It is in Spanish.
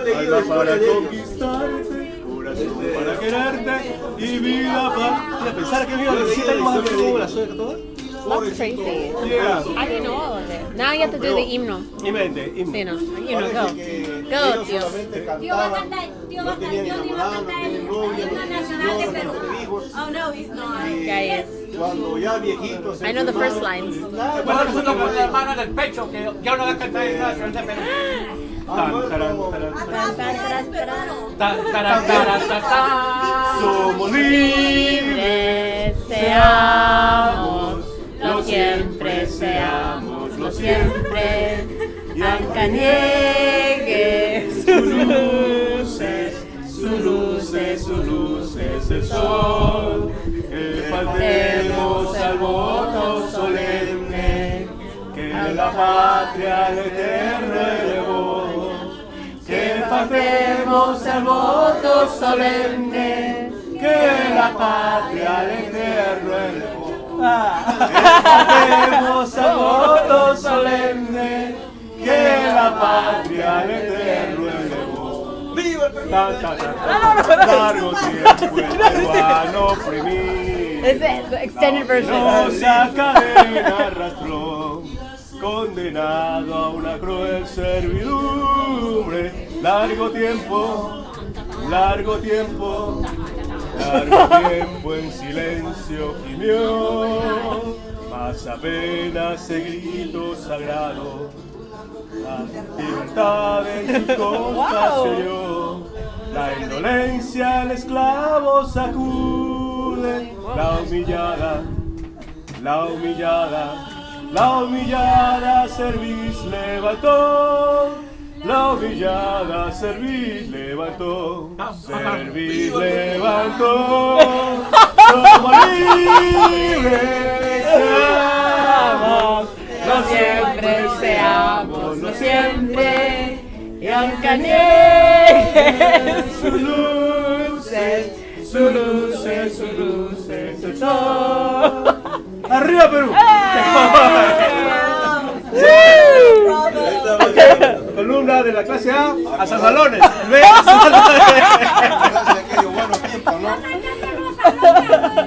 Alma para conquistarte, corazón para quererte y vida para... Pensar que viva 17 años más de la sueca toda. That's crazy. Yeah. I didn't know all of it. Now you have to do the himno. Mente, Sí, no. Himno, go. Go, tío. Tío va a cantar, tío va a cantar, Johnny va a cantar el himno nacional de Perú. Oh no, he's not. Guys, Cuando ya viejitos... I know the first lines. Bueno, nosotros con la mano en el pecho, que ya no va a cantar el nacional de Perú. Tan, taran, taran. Atrás, atrás, peruano. Tan, taran, taran, tan, tan. Somos libres, Seamos, lo siempre seamos, lo siempre. Aunque niegue sus luces, sus luces, sus luces, el sol. Que faltemos al voto solemne, que la patria al eterno elevó. Que faltemos al voto solemne, que la patria al eterno elevó. Que faltemos al voto solemne, que la patria al eterno elevó. ¡Viva el Perú! Largo tiempo el peruano oprimido, Is it the extended version? nosa cadena arrastró, condenado a una cruel servidumbre. Largo tiempo, largo tiempo, largo tiempo en silencio gimió, mas apenas el grito sagrado, la libertad en sus costas se oyó. La indolencia al esclavo sacude, la humillada, la humillada, la humillada cerviz levantó. La humillada cerviz levantó, cerviz levantó. Somos libres, seamos, Lo siempre seamos, lo siempre. Y aunque niegue sus luces, sus luces, sus luces, el sol. ¡Arriba Perú! Columna de la clase A a San Salones. B a San Salones.